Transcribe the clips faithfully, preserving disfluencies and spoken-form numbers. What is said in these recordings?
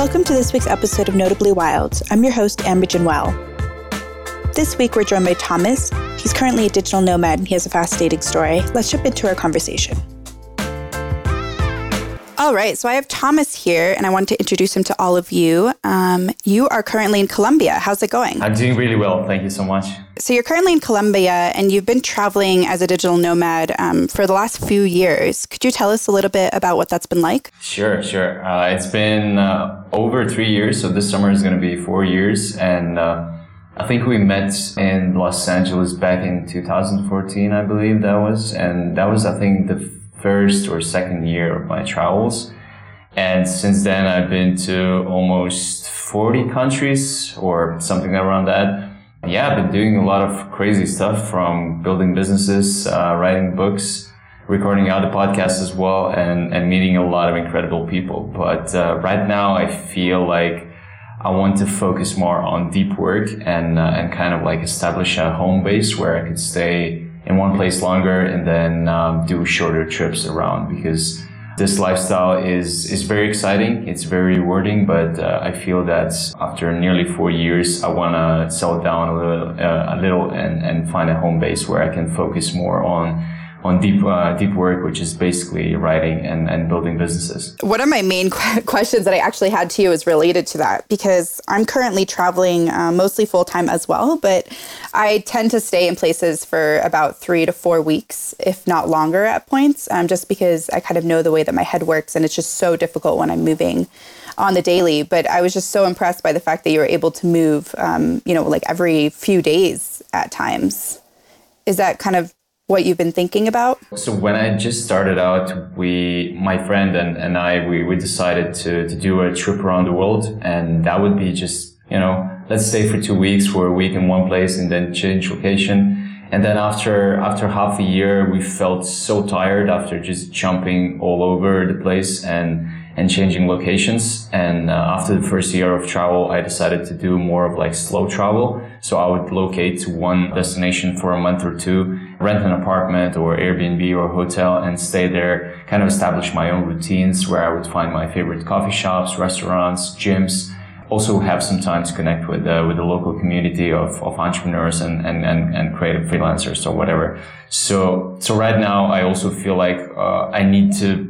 Welcome to this week's episode of Notably Wild. I'm your host, Ambridgen Well. This week, we're joined by Thomas. He's currently a digital nomad and he has a fascinating story. Let's jump into our conversation. All right, so I have Thomas here, and I want to introduce him to all of you. Um, you are currently in Colombia. How's it going? I'm doing really well. Thank you so much. So you're currently in Colombia, and you've been traveling as a digital nomad um, for the last few years. Could you tell us a little bit about what that's been like? Sure, sure. Uh, it's been uh, over three years, so this summer is going to be four years, and uh, I think we met in Los Angeles back in two thousand fourteen, I believe that was, and that was, I think, the first or second year of my travels. And since then, I've been to almost forty countries or something around that. Yeah, I've been doing a lot of crazy stuff, from building businesses, uh, writing books, recording other podcasts as well, and, and meeting a lot of incredible people. But uh, right now, I feel like I want to focus more on deep work and, uh, and kind of like establish a home base where I could stay in one place longer and then um, do shorter trips around, because this lifestyle is is very exciting. It's very rewarding, but uh, I feel that after nearly four years, I want to settle down a little, uh, a little and, and find a home base where I can focus more on on deep uh, deep work, which is basically writing and, and building businesses. One of my main qu- questions that I actually had to you is related to that, because I'm currently traveling uh, mostly full-time as well, but I tend to stay in places for about three to four weeks, if not longer at points, um, just because I kind of know the way that my head works, and it's just so difficult when I'm moving on the daily. But I was just so impressed by the fact that you were able to move, um, you know, like every few days at times. Is that kind of what you've been thinking about? So when I just started out, we, my friend and, and I, we, we decided to, to do a trip around the world. And that would be just, you know, let's stay for two weeks for a week in one place and then change location. And then after, after half a year, we felt so tired after just jumping all over the place and, and changing locations. And uh, after the first year of travel, I decided to do more of like slow travel. So I would locate to one destination for a month or two, rent an apartment or Airbnb or hotel and stay there, kind of establish my own routines where I would find my favorite coffee shops, restaurants, gyms. Also have some time to connect with uh, with the local community of, of entrepreneurs and, and, and, and creative freelancers or whatever. So so right now I also feel like uh, I need to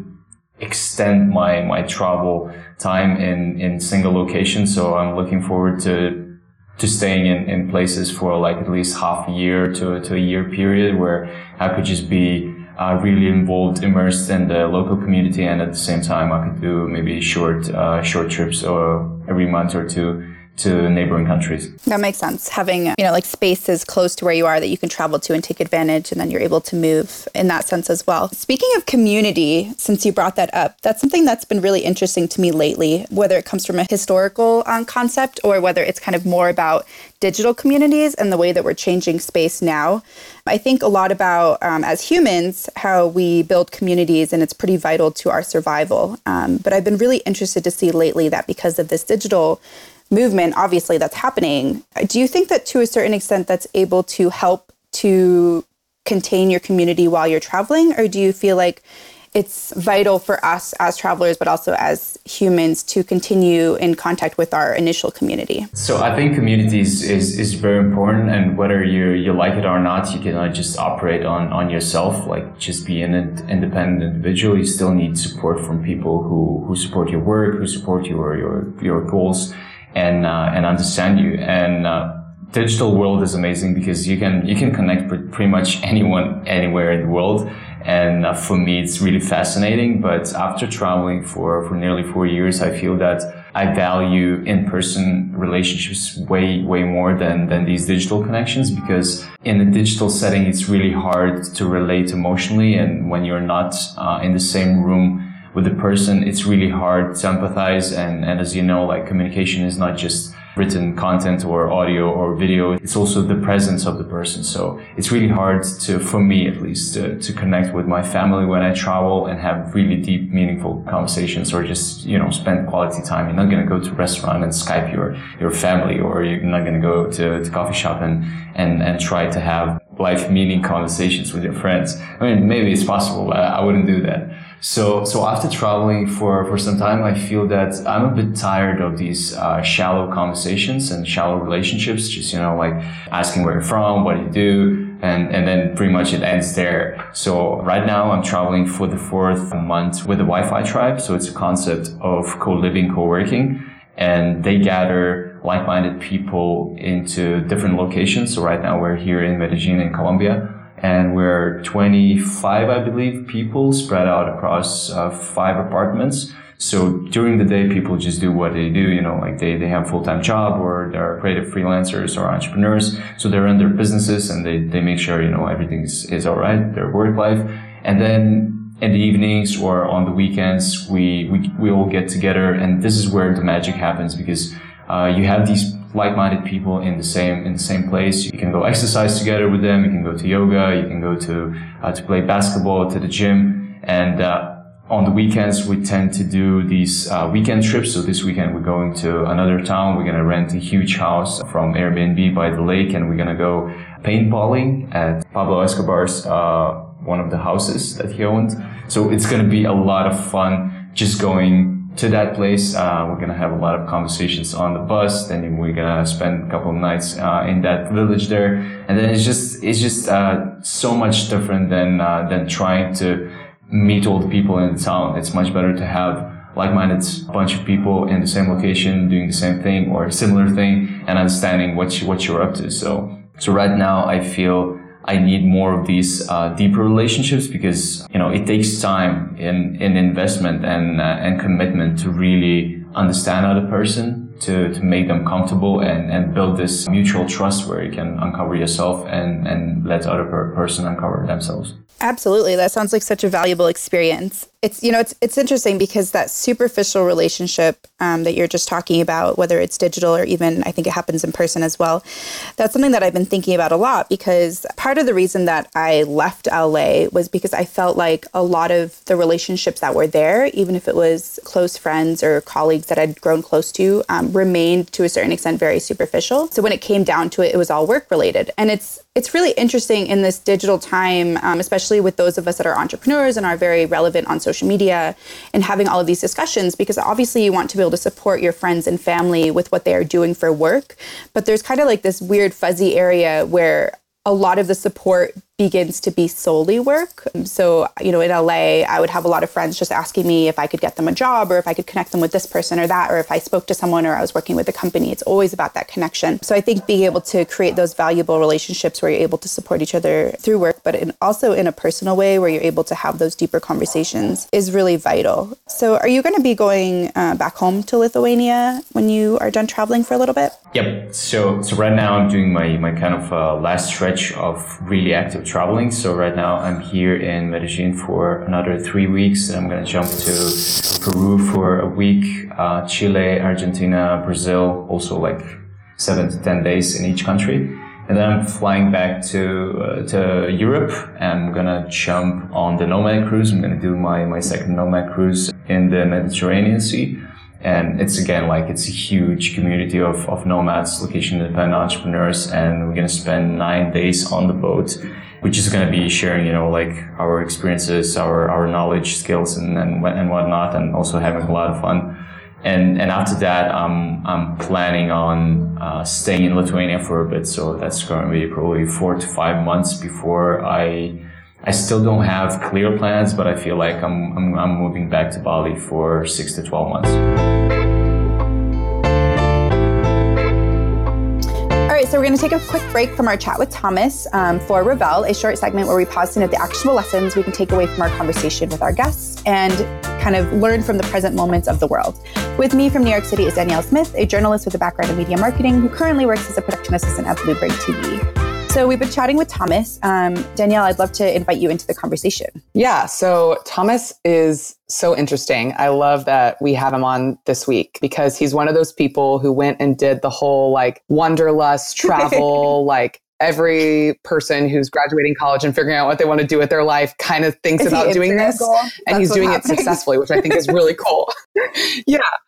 extend my my travel time in, in single locations. So I'm looking forward to to staying in, in places for like at least half a year to, to a year period where I could just be Uh, really involved, immersed in the local community, and at the same time I could do maybe short uh, short trips or every month or two to neighboring countries. That makes sense. Having, you know, like spaces close to where you are that you can travel to and take advantage, and then you're able to move in that sense as well. Speaking of community, since you brought that up, that's something that's been really interesting to me lately, whether it comes from a historical um, concept or whether it's kind of more about digital communities and the way that we're changing space now. I think a lot about, um, as humans, how we build communities, and it's pretty vital to our survival. Um, but I've been really interested to see lately that because of this digital movement, obviously, that's happening, do you think that to a certain extent that's able to help to contain your community while you're traveling? Or do you feel like it's vital for us as travelers, but also as humans, to continue in contact with our initial community? So I think communities is, is very important, and whether you, you like it or not, you cannot just operate on, on yourself, like just be an independent individual. You still need support from people who, who support your work, who support your, your, your goals and, uh, and understand you. And, uh, digital world is amazing because you can, you can connect with pretty much anyone, anywhere in the world. And uh, for me, it's really fascinating. But after traveling for, for nearly four years, I feel that I value in-person relationships way, way more than, than these digital connections, because in a digital setting, it's really hard to relate emotionally. And when you're not uh, in the same room with the person, it's really hard to empathize. And, and as you know, like communication is not just written content or audio or video. It's also the presence of the person. So it's really hard to, for me at least, to, to connect with my family when I travel and have really deep, meaningful conversations, or just, you know, spend quality time. You're not going to go to a restaurant and Skype your, your family, or you're not going to go to the coffee shop and, and, and try to have life meaning conversations with your friends. I mean, maybe it's possible, but I wouldn't do that. So, so after traveling for, for some time, I feel that I'm a bit tired of these uh, shallow conversations and shallow relationships. Just, you know, like asking where you're from, what do you do, and, and then pretty much it ends there. So right now I'm traveling for the fourth month with the Wi-Fi Tribe. So it's a concept of co-living, co-working, and they gather like-minded people into different locations. So right now we're here in Medellin in Colombia. And we're twenty-five, I believe, people spread out across uh, five apartments. So during the day, people just do what they do, you know, like they, they have a full-time job or they're creative freelancers or entrepreneurs. So they're in their businesses and they, they make sure, you know, everything is, is all right, their work life. And then in the evenings or on the weekends, we, we, we all get together. And this is where the magic happens because uh, you have these like-minded people in the same in the same place. You can go exercise together with them. You can go to yoga. You can go to uh, to play basketball, to the gym. And uh, on the weekends, we tend to do these uh, weekend trips. So this weekend, we're going to another town. We're going to rent a huge house from Airbnb by the lake, and we're going to go paintballing at Pablo Escobar's uh, one of the houses that he owned. So it's going to be a lot of fun just going to that place. Uh, we're going to have a lot of conversations on the bus. Then we're going to spend a couple of nights uh, in that village there. And then it's just, it's just uh, so much different than, uh, than trying to meet all the people in the town. It's much better to have like-minded bunch of people in the same location doing the same thing or a similar thing and understanding what, you, what you're up to. So, so right now I feel I need more of these uh, deeper relationships because, you know, it takes time in, in investment and, uh, and commitment to really understand other person, to, to make them comfortable and, and build this mutual trust where you can uncover yourself and, and let the other per- person uncover themselves. Absolutely. That sounds like such a valuable experience. It's, you know, it's it's interesting because that superficial relationship um, that you're just talking about, whether it's digital or even I think it happens in person as well, that's something that I've been thinking about a lot because part of the reason that I left L A was because I felt like a lot of the relationships that were there, even if it was close friends or colleagues that I'd grown close to, um, remained to a certain extent very superficial. So when it came down to it, it was all work related. And it's It's really interesting in this digital time, um, especially with those of us that are entrepreneurs and are very relevant on social media and having all of these discussions, because obviously you want to be able to support your friends and family with what they are doing for work. But there's kind of like this weird fuzzy area where a lot of the support begins to be solely work. So, you know, in L A, I would have a lot of friends just asking me if I could get them a job or if I could connect them with this person or that, or if I spoke to someone or I was working with a company. It's always about that connection. So I think being able to create those valuable relationships where you're able to support each other through work, but in, also in a personal way where you're able to have those deeper conversations is really vital. So are you going to be going uh, back home to Lithuania when you are done traveling for a little bit? Yep. So, so right now I'm doing my, my kind of uh, last stretch of really active traveling. So right now I'm here in Medellin for another three weeks. I'm going to jump to Peru for a week, uh, Chile, Argentina, Brazil, also like seven to ten days in each country. And then I'm flying back to, uh, to Europe and I'm going to jump on the Nomad cruise. I'm going to do my, my second Nomad cruise in the Mediterranean Sea. And it's again, like it's a huge community of, of nomads, location independent entrepreneurs. And we're going to spend nine days on the boat, which is going to be sharing, you know, like our experiences, our, our knowledge, skills and, and, and whatnot, and also having a lot of fun. And, and after that, I'm, I'm planning on, uh, staying in Lithuania for a bit. So that's going to be probably four to five months before I, I still don't have clear plans, but I feel like I'm, I'm, I'm moving back to Bali for six to twelve months. All right, so we're going to take a quick break from our chat with Thomas um, for Revel, a short segment where we pause to note the actionable lessons we can take away from our conversation with our guests and kind of learn from the present moments of the world. With me from New York City is Danielle Smith, a journalist with a background in media marketing who currently works as a production assistant at Bluebird T V. So we've been chatting with Thomas. Um, Danielle, I'd love to invite you into the conversation. Yeah, so Thomas is so interesting. I love that we have him on this week because he's one of those people who went and did the whole like wanderlust travel, like every person who's graduating college and figuring out what they want to do with their life kind of thinks is about doing this. And he's doing happening. it successfully, which I think is really cool. Yeah.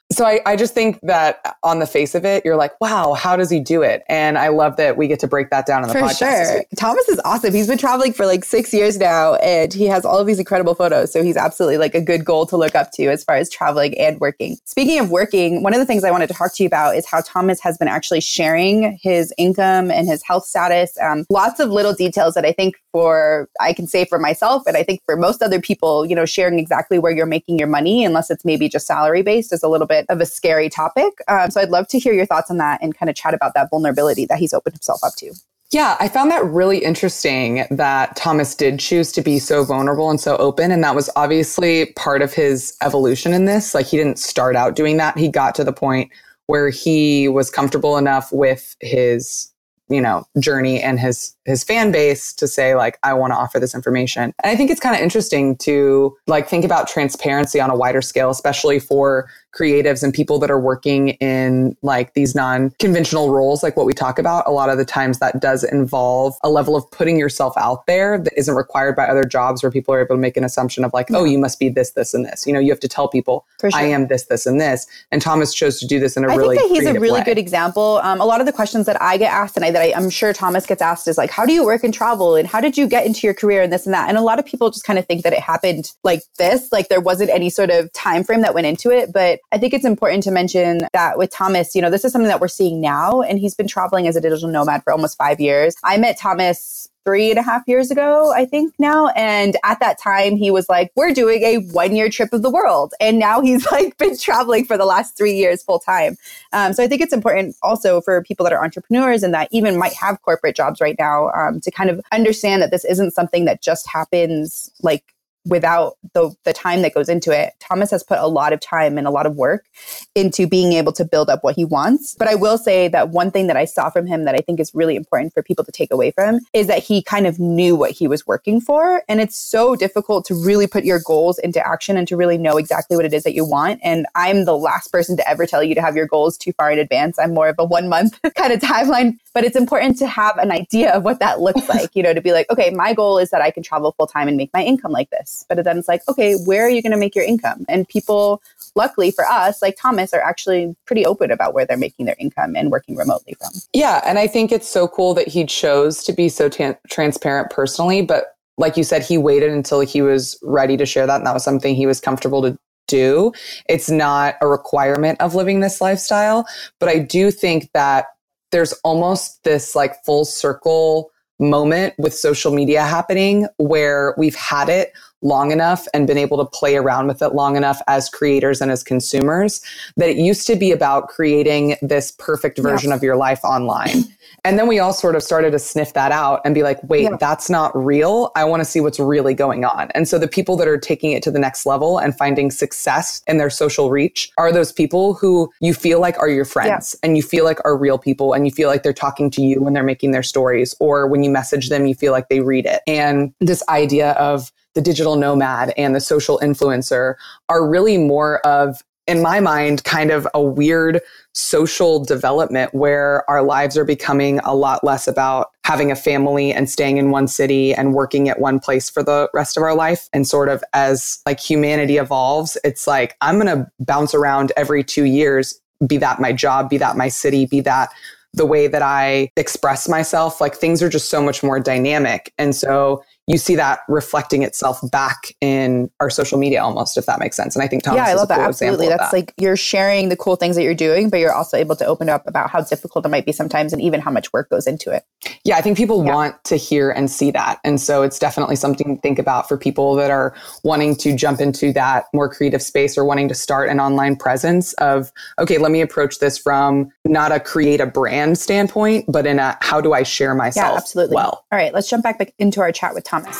So I, I just think that on the face of it, you're like, wow, how does he do it? And I love that we get to break that down in the for podcast. Sure. Thomas is awesome. He's been traveling for like six years now and he has all of these incredible photos. So he's absolutely like a good goal to look up to as far as traveling and working. Speaking of working, one of the things I wanted to talk to you about is how Thomas has been actually sharing his income and his health status. Um, lots of little details that I think for, I can say for myself, and I think for most other people, you know, sharing exactly where you're making your money, unless it's maybe just salary based, is a little bit of a scary topic. Um, so I'd love to hear your thoughts on that and kind of chat about that vulnerability that he's opened himself up to. Yeah, I found that really interesting that Thomas did choose to be so vulnerable and so open. And that was obviously part of his evolution in this. Like he didn't start out doing that. He got to the point where he was comfortable enough with his, you know, journey and his his fan base to say, like, I want to offer this information. And I think it's kind of interesting to like think about transparency on a wider scale, especially for creatives and people that are working in like these non-conventional roles, like what we talk about. A lot of the times that does involve a level of putting yourself out there that isn't required by other jobs where people are able to make an assumption of like, yeah. oh, you must be this, this, and this. You know, you have to tell people, sure. I am this, this, and this. And Thomas chose to do this in a I really I think that he's a really way. good example. Um, a lot of the questions that I get asked and I, that I, I'm sure Thomas gets asked is like, how do you work and travel? And how did you get into your career and this and that? And a lot of people just kind of think that it happened like this, like there wasn't any sort of time frame that went into it. But I think it's important to mention that with Thomas, you know, this is something that we're seeing now. And he's been traveling as a digital nomad for almost five years. I met Thomas three and a half years ago, I think now. And at that time, he was like, we're doing a one year trip of the world. And now he's like been traveling for the last three years full time. Um, so I think it's important also for people that are entrepreneurs and that even might have corporate jobs right now um, to kind of understand that this isn't something that just happens like without the the time that goes into it. Thomas has put a lot of time and a lot of work into being able to build up what he wants. But I will say that one thing that I saw from him that I think is really important for people to take away from is that he kind of knew what he was working for. And it's so difficult to really put your goals into action and to really know exactly what it is that you want. And I'm the last person to ever tell you to have your goals too far in advance. I'm more of a one month kind of timeline. But it's important to have an idea of what that looks like, you know, to be like, okay, my goal is that I can travel full time and make my income like this. But then it's like, okay, where are you going to make your income? And people, luckily for us, like Thomas, are actually pretty open about where they're making their income and working remotely from. Yeah. And I think it's so cool that he chose to be so t- transparent personally. But like you said, he waited until he was ready to share that. And that was something he was comfortable to do. It's not a requirement of living this lifestyle. But I do think that there's almost this like full circle moment with social media happening where we've had it long enough and been able to play around with it long enough as creators and as consumers that it used to be about creating this perfect version yeah. of your life online. And then we all sort of started to sniff that out and be like, wait, yeah. that's not real. I want to see what's really going on. And so the people that are taking it to the next level and finding success in their social reach are those people who you feel like are your friends yeah. and you feel like are real people and you feel like they're talking to you when they're making their stories, or when you message them, you feel like they read it. And this idea of the digital nomad and the social influencer are really more of, in my mind, kind of a weird social development where our lives are becoming a lot less about having a family and staying in one city and working at one place for the rest of our life. And sort of as like humanity evolves, it's like, I'm going to bounce around every two years, be that my job, be that my city, be that the way that I express myself. Like things are just so much more dynamic. And so you see that reflecting itself back in our social media almost, if that makes sense. And I think Thomas yeah, I is love a cool that. Absolutely. That's that. like you're sharing the cool things that you're doing, but you're also able to open up about how difficult it might be sometimes and even how much work goes into it. Yeah, I think people yeah. want to hear and see that. And so it's definitely something to think about for people that are wanting to jump into that more creative space or wanting to start an online presence of, okay, let me approach this from not a create a brand standpoint, but in a how do I share myself yeah, absolutely. well. All right, let's jump back, back into our chat with Thomas.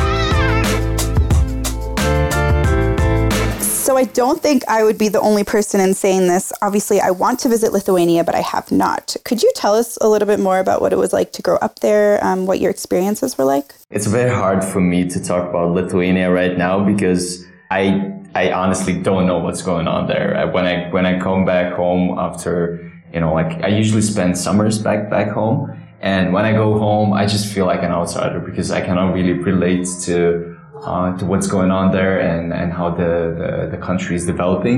So I don't think I would be the only person in saying this. Obviously, I want to visit Lithuania, but I have not. Could you tell us a little bit more about what it was like to grow up there, um, what your experiences were like? It's very hard for me to talk about Lithuania right now because I I honestly don't know what's going on there. When I when I come back home after, you know, like I usually spend summers back back home, and when I go home, I just feel like an outsider because I cannot really relate to. Uh, to what's going on there and, and how the, the, the country is developing.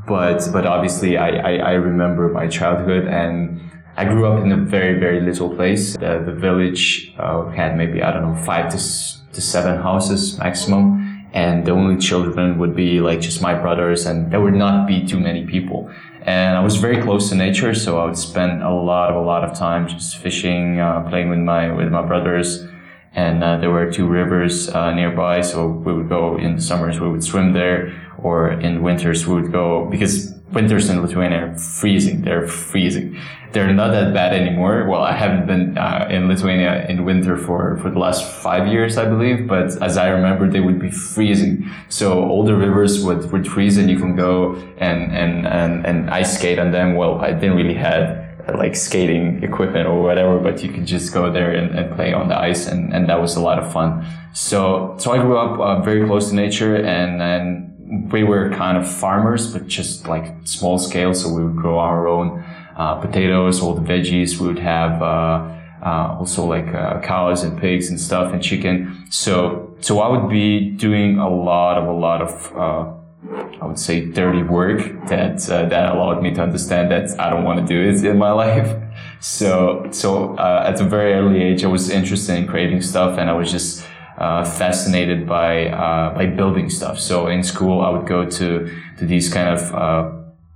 But, but obviously I, I, I remember my childhood, and I grew up in a very, very little place. The, the village uh, had maybe, I don't know, five to, to seven houses maximum. And the only children would be like just my brothers, and there would not be too many people. And I was very close to nature, so I would spend a lot of, a lot of time just fishing, uh, playing with my, with my brothers. And, uh, there were two rivers, uh, nearby, so we would go in the summers, we would swim there, or in winters we would go, because winters in Lithuania are freezing, they're freezing. They're not that bad anymore. Well, I haven't been, uh, in Lithuania in winter for, for the last five years, I believe, but as I remember, they would be freezing. So all the rivers would, would freeze, and you can go and, and, and, and ice skate on them. Well, I didn't really have like skating equipment or whatever, but you could just go there and, and play on the ice, and, and that was a lot of fun. So, so I grew up uh, very close to nature, and, and we were kind of farmers, but just like small scale. So we would grow our own, uh, potatoes, all the veggies. We would have, uh, uh, also like, uh, cows and pigs and stuff, and chicken. So, so I would be doing a lot of, a lot of, uh, I would say dirty work that, uh, that allowed me to understand that I don't want to do it in my life. So, so, uh, at a very early age, I was interested in creating stuff, and I was just, uh, fascinated by, uh, by building stuff. So in school, I would go to, to these kind of, uh,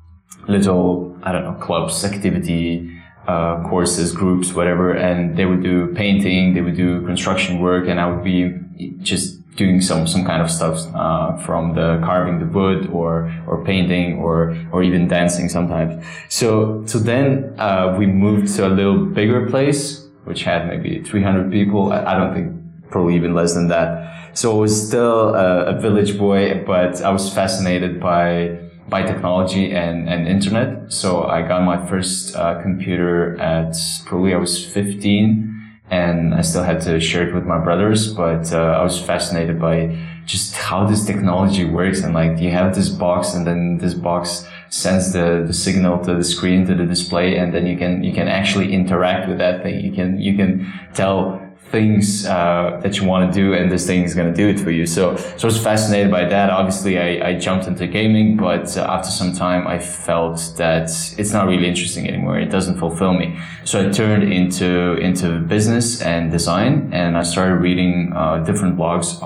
little, I don't know, clubs, activity, uh, courses, groups, whatever. And they would do painting, they would do construction work, and I would be just doing some, some kind of stuff, uh, from the carving the wood, or, or painting, or, or even dancing sometimes. So, so then, uh, we moved to a little bigger place, which had maybe three hundred people. I, I don't think, probably even less than that. So I was still a, a village boy, but I was fascinated by, by technology and, and internet. So I got my first, uh, computer at probably I was fifteen. And I still had to share it with my brothers, but uh, I was fascinated by just how this technology works. And like, you have this box, and then this box sends the, the signal to the screen, to the display, and then you can, you can actually interact with that thing. You can, you can tell things, uh, that you want to do, and this thing is going to do it for you. So, so I was fascinated by that. Obviously, I, I jumped into gaming, but uh, after some time, I felt that it's not really interesting anymore. It doesn't fulfill me. So I turned into, into business and design, and I started reading, uh, different blogs, uh,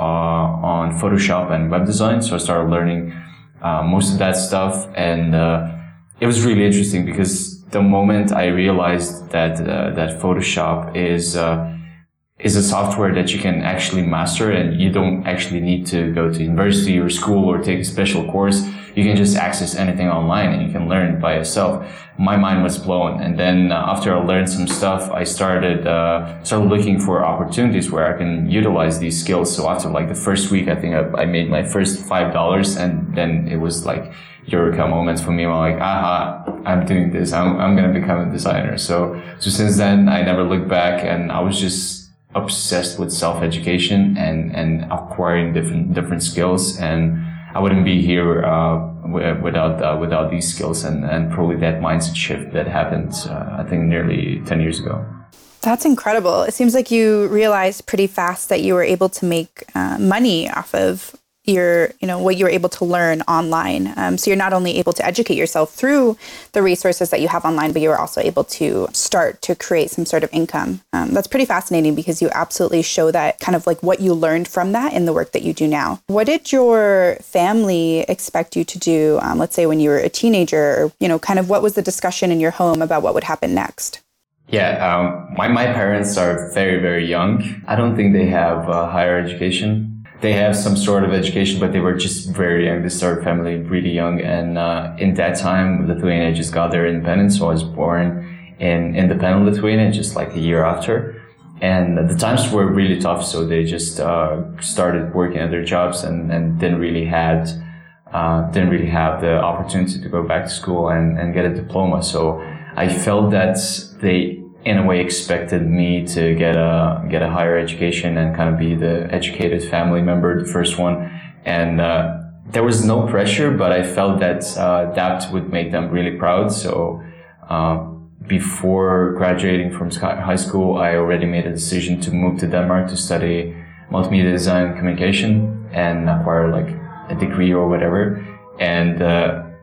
on Photoshop and web design. So I started learning, uh, most of that stuff. And, uh, it was really interesting, because the moment I realized that, uh, that Photoshop is, uh, is a software that you can actually master, and you don't actually need to go to university or school or take a special course. You can just access anything online, and you can learn by yourself. My mind was blown. And then uh, after I learned some stuff, I started, uh, started looking for opportunities where I can utilize these skills. So after like the first week, I think I, I made my first five dollars, and then it was like eureka moments for me. I'm like, aha, I'm doing this. I'm, I'm going to become a designer. So, so since then I never looked back, and I was just obsessed with self-education and, and acquiring different, different skills. And I wouldn't be here, uh, without, uh, without these skills, and, and probably that mindset shift that happened, uh, I think nearly ten years ago. That's incredible. It seems like you realized pretty fast that you were able to make uh, money off of your, you know, what you were able to learn online. Um, so you're not only able to educate yourself through the resources that you have online, but you were also able to start to create some sort of income. Um, that's pretty fascinating, because you absolutely show that kind of like what you learned from that in the work that you do now. What did your family expect you to do, um, let's say when you were a teenager, or, you know, kind of what was the discussion in your home about what would happen next? Yeah, um, my, my parents are very, very young. I don't think they have uh, higher education. They have some sort of education, but they were just very young. They started family really young. And uh, in that time, Lithuania just got their independence. So I was born in independent Lithuania just like a year after. And the times were really tough. So they just uh, started working at their jobs, and, and didn't really had uh, didn't really have the opportunity to go back to school and, and get a diploma. So I felt that they, in a way, expected me to get a get a higher education and kind of be the educated family member, the first one. And uh, there was no pressure, but I felt that uh, that would make them really proud. So uh, before graduating from high school, I already made a decision to move to Denmark to study multimedia design and communication and acquire like a degree or whatever. And uh,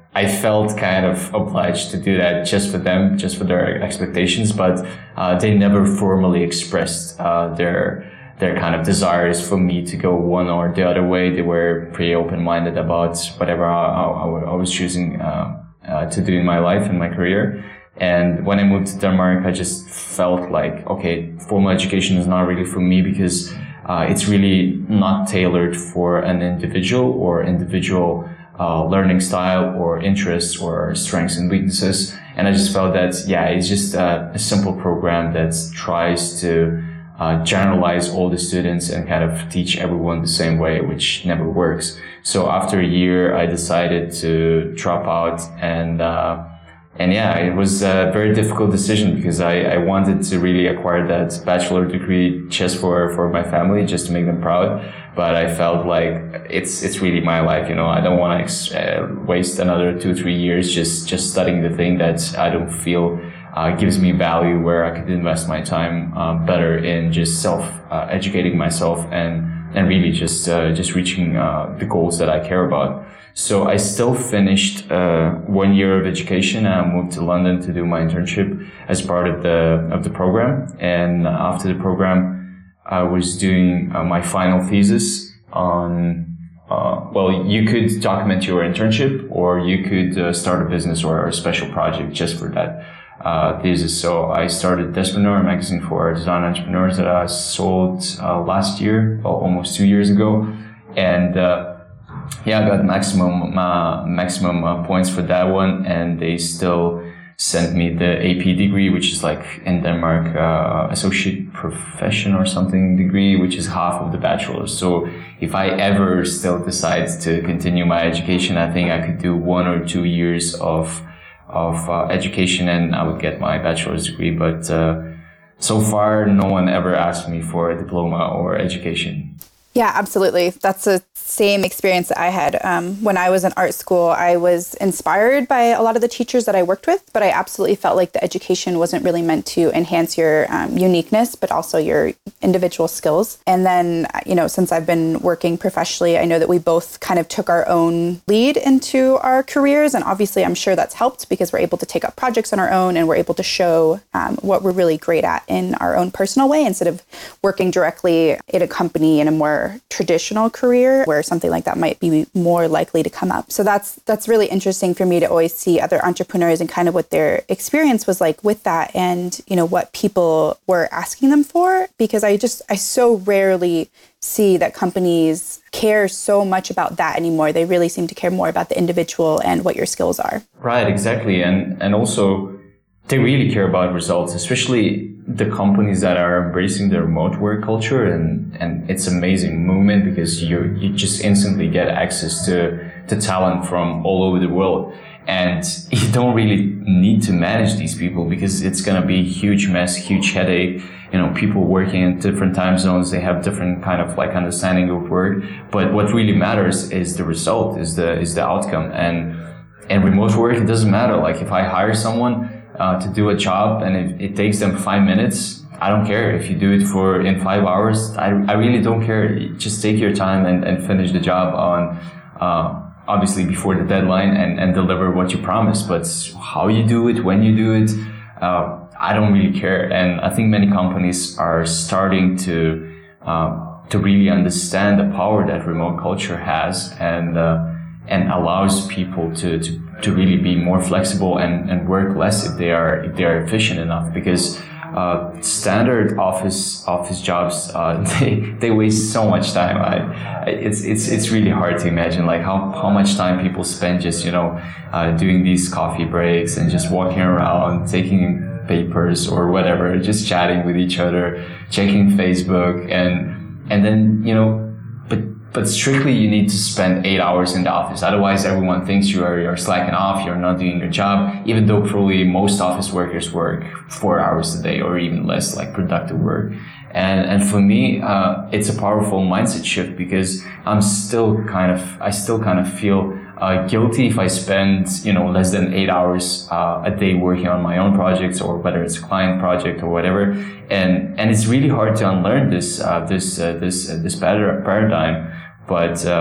I felt kind of obliged to do that just for them, just for their expectations, but uh, they never formally expressed uh, their their kind of desires for me to go one or the other way. They were pretty open-minded about whatever I, I, I was choosing uh, uh, to do in my life and my career. And when I moved to Denmark, I just felt like, okay, formal education is not really for me because uh, it's really not tailored for an individual or individual uh, learning style or interests or strengths and weaknesses. And I just felt that, yeah, it's just a, a simple program that tries to uh, generalize all the students and kind of teach everyone the same way, which never works. So after a year, I decided to drop out and, uh, And yeah, it was a very difficult decision because I, I wanted to really acquire that bachelor degree just for, for my family, just to make them proud. But I felt like it's it's really my life, you know. I don't want to ex- uh, waste another two, three years just, just studying the thing that I don't feel uh, gives me value, where I could invest my time uh, better in just self uh, educating myself and and really just uh, just reaching uh, the goals that I care about. So I still finished uh, one year of education and I moved to London to do my internship as part of the of the program. And after the program, I was doing uh, my final thesis on, uh, well, you could document your internship or you could uh, start a business or a special project just for that uh, thesis. So I started Despreneur, a magazine for design entrepreneurs that I sold uh, last year, well, almost two years ago. And uh, yeah, I got maximum uh, maximum uh, points for that one, and they still sent me the A P degree, which is like in Denmark, uh, associate profession or something degree, which is half of the bachelor's. So if I ever still decide to continue my education, I think I could do one or two years of of uh, education and I would get my bachelor's degree. But uh, so far, no one ever asked me for a diploma or education. Yeah, absolutely. That's the same experience that I had. Um, when I was in art school, I was inspired by a lot of the teachers that I worked with, but I absolutely felt like the education wasn't really meant to enhance your um, uniqueness, but also your individual skills. And then, you know, since I've been working professionally, I know that we both kind of took our own lead into our careers. And obviously, I'm sure that's helped because we're able to take up projects on our own and we're able to show um, what we're really great at in our own personal way instead of working directly at a company in a more traditional career where something like that might be more likely to come up. So that's that's really interesting for me to always see other entrepreneurs and kind of what their experience was like with that and, you know, what people were asking them for, because I just, I so rarely see that companies care so much about that anymore. They really seem to care more about the individual and what your skills are. Right, exactly. And and also they really care about results, especially the companies that are embracing the remote work culture, and, and it's amazing movement because you you just instantly get access to, to talent from all over the world. And you don't really need to manage these people because it's going to be a huge mess, huge headache. You know, people working in different time zones, they have different kind of like understanding of work. But what really matters is the result, is the, is the outcome. And, and remote work, it doesn't matter. Like if I hire someone Uh, to do a job and if it takes them five minutes, I don't care. If you do it for in five hours, I, I really don't care. Just take your time and, and finish the job on, uh, obviously before the deadline and, and deliver what you promised. But how you do it, when you do it, uh, I don't really care. And I think many companies are starting to, uh, to really understand the power that remote culture has and, uh, and allows people to, to, to really be more flexible and, and work less if they are, if they are efficient enough. Because, uh, standard office, office jobs, uh, they, they waste so much time. I, it's, it's, it's really hard to imagine like how, how much time people spend just, you know, uh, doing these coffee breaks and just walking around, taking papers or whatever, just chatting with each other, checking Facebook and, and then, you know, but But strictly, you need to spend eight hours in the office. Otherwise, everyone thinks you are you're slacking off, you're not doing your job, even though probably most office workers work four hours a day or even less, like productive work. And and for me, uh, it's a powerful mindset shift because I'm still kind of, I still kind of feel uh, guilty if I spend, you know, less than eight hours uh, a day working on my own projects or whether it's a client project or whatever. And and it's really hard to unlearn this uh, this uh, this uh, this paradigm. But uh,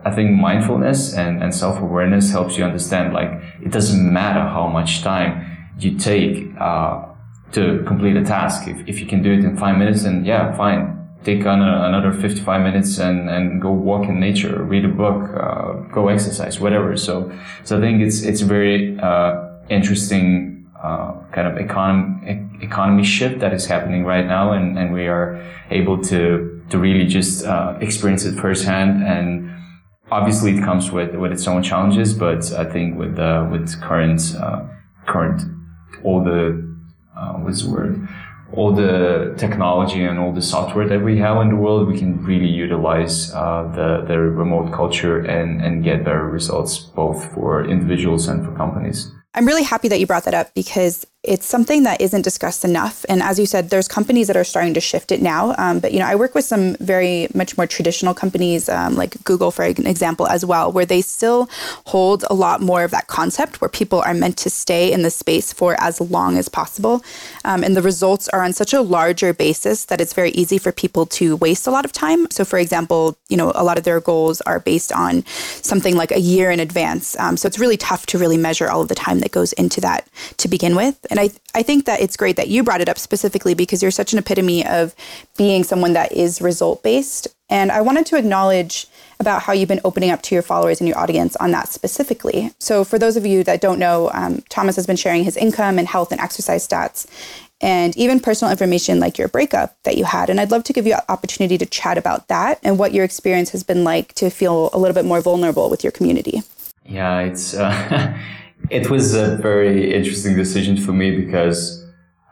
I think mindfulness and, and self-awareness helps you understand, like, it doesn't matter how much time you take uh, to complete a task. If, if you can do it in five minutes, then yeah, fine. Take on a, another fifty-five minutes and, and go walk in nature, read a book, uh, go exercise, whatever. So, so I think it's, it's very, uh, interesting, uh, kind of economy, economy shift that is happening right now. And, and we are able to, to really just, uh, experience it firsthand. And obviously it comes with, with its own challenges, but I think with, uh, with current, uh, current, all the, uh, what's the word? all the technology and all the software that we have in the world, we can really utilize uh, the, the remote culture and, and get better results both for individuals and for companies. I'm really happy that you brought that up because it's something that isn't discussed enough. And as you said, there's companies that are starting to shift it now. Um, but, you know, I work with some very much more traditional companies um, like Google, for example, as well, where they still hold a lot more of that concept where people are meant to stay in the space for as long as possible. Um, and the results are on such a larger basis that it's very easy for people to waste a lot of time. So, for example, you know, a lot of their goals are based on something like a year in advance. Um, so it's really tough to really measure all of the time that goes into that to begin with. And I I think that it's great that you brought it up specifically because you're such an epitome of being someone that is result-based. And I wanted to acknowledge about how you've been opening up to your followers and your audience on that specifically. So for those of you that don't know, um, Thomas has been sharing his income and health and exercise stats and even personal information like your breakup that you had. And I'd love to give you an opportunity to chat about that and what your experience has been like to feel a little bit more vulnerable with your community. Yeah, it's... Uh... It was a very interesting decision for me because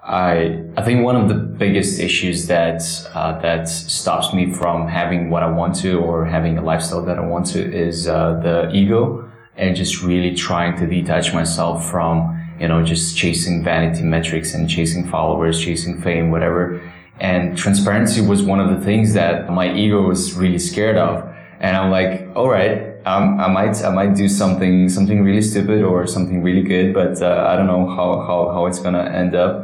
I I think one of the biggest issues that uh, that stops me from having what I want to or having a lifestyle that I want to is uh, the ego and just really trying to detach myself from, you know, just chasing vanity metrics and chasing followers, chasing fame, whatever. And transparency was one of the things that my ego was really scared of. And I'm like, all right. Um, I might, I might do something, something really stupid or something really good, but, uh, I don't know how, how, how it's gonna end up.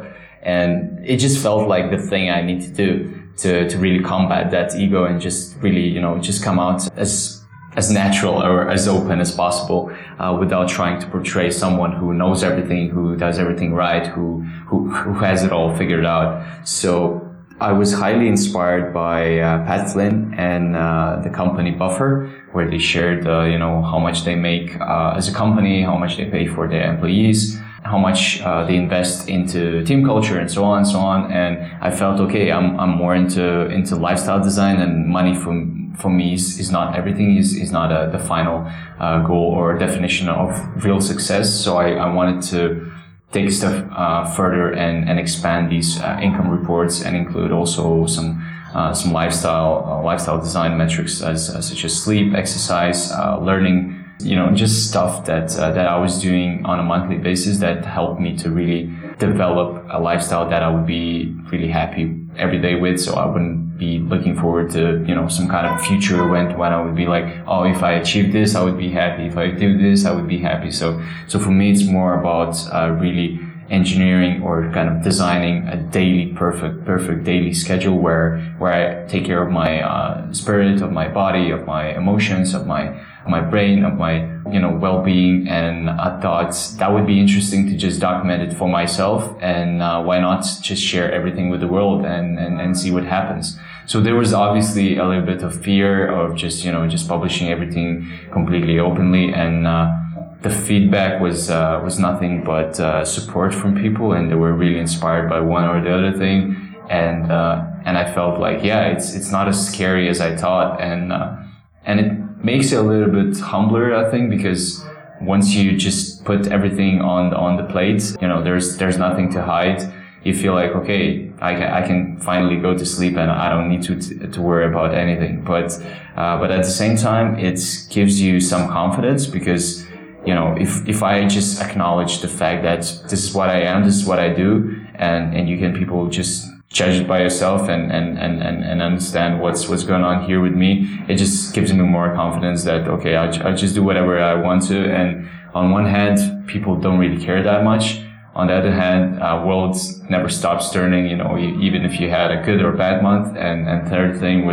And it just felt like the thing I need to do to, to really combat that ego and just really, you know, just come out as, as natural or as open as possible, uh, without trying to portray someone who knows everything, who does everything right, who, who, who has it all figured out. So, I was highly inspired by uh, Pat Flynn and uh, the company Buffer, where they shared, uh, you know, how much they make uh, as a company, how much they pay for their employees, how much uh, they invest into team culture, and so on and so on. And I felt, okay, I'm I'm more into into lifestyle design, and money for for me is, is not everything. is is not a, the final uh, goal or definition of real success. So I, I wanted to take a step uh, further and, and expand these uh, income reports and include also some uh, some lifestyle uh, lifestyle design metrics as, as such as sleep, exercise, uh, learning, you know, just stuff that uh, that I was doing on a monthly basis that helped me to really develop a lifestyle that I would be really happy every day with. So I wouldn't be looking forward to, you know, some kind of future event when I would be like, oh, if I achieve this, I would be happy. If I do this, I would be happy. So, so for me, it's more about uh, really engineering or kind of designing a daily perfect, perfect daily schedule where, where I take care of my uh, spirit, of my body, of my emotions, of my, of my brain, of my, you know, well-being. And I thought that would be interesting to just document it for myself. And uh, why not just share everything with the world and, and, and see what happens. So there was obviously a little bit of fear of just, you know, just publishing everything completely openly. And, uh, the feedback was, uh, was nothing but, uh, support from people. And they were really inspired by one or the other thing. And, uh, and I felt like, yeah, it's, it's not as scary as I thought. And, uh, and it makes you a little bit humbler, I think, because once you just put everything on, on the plate, you know, there's, there's nothing to hide. You feel like, okay, I can, I can finally go to sleep and I don't need to, to worry about anything. But, uh, but at the same time, it gives you some confidence because, you know, if, if I just acknowledge the fact that this is what I am, this is what I do, and, and you can, people just judge it by yourself and, and, and, and, and understand what's, what's going on here with me, it just gives me more confidence that, okay, I'll, I'll just do whatever I want to. And on one hand, people don't really care that much. On the other hand, uh, world never stops turning, you know, even if you had a good or bad month. And, and third thing was,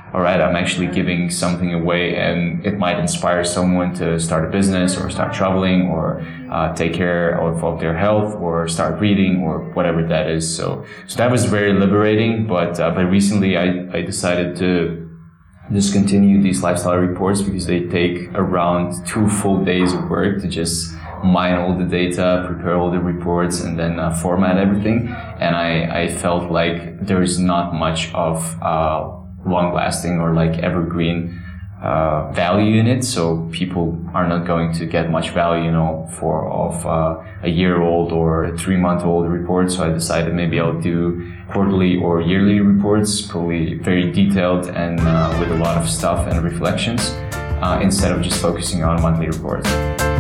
all right, I'm actually giving something away, and it might inspire someone to start a business or start traveling or uh, take care of, of their health or start reading or whatever that is. So, so that was very liberating. But uh, but recently, I, I decided to discontinue these lifestyle reports because they take around two full days of work to just mine all the data, prepare all the reports, and then uh, format everything. And I, I felt like there's not much of uh, long-lasting or like evergreen uh, value in it. So people are not going to get much value, you know, for of uh, a year-old or a three-month-old report. So I decided maybe I'll do quarterly or yearly reports, probably very detailed and uh, with a lot of stuff and reflections, uh, instead of just focusing on monthly reports.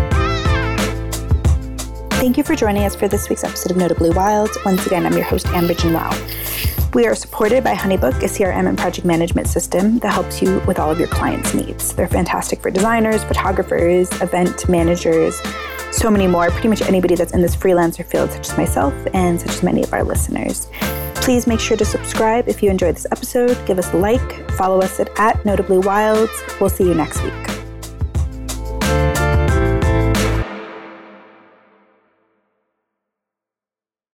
Thank you for joining us for this week's episode of Notably Wild. Once again, I'm your host, Ambridge Wow. We are supported by Honeybook, a C R M and project management system that helps you with all of your clients' needs. They're fantastic for designers, photographers, event managers, so many more, pretty much anybody that's in this freelancer field, such as myself and such as many of our listeners. Please make sure to subscribe if you enjoyed this episode. Give us a like, follow us at, at Notably Wild. We'll see you next week.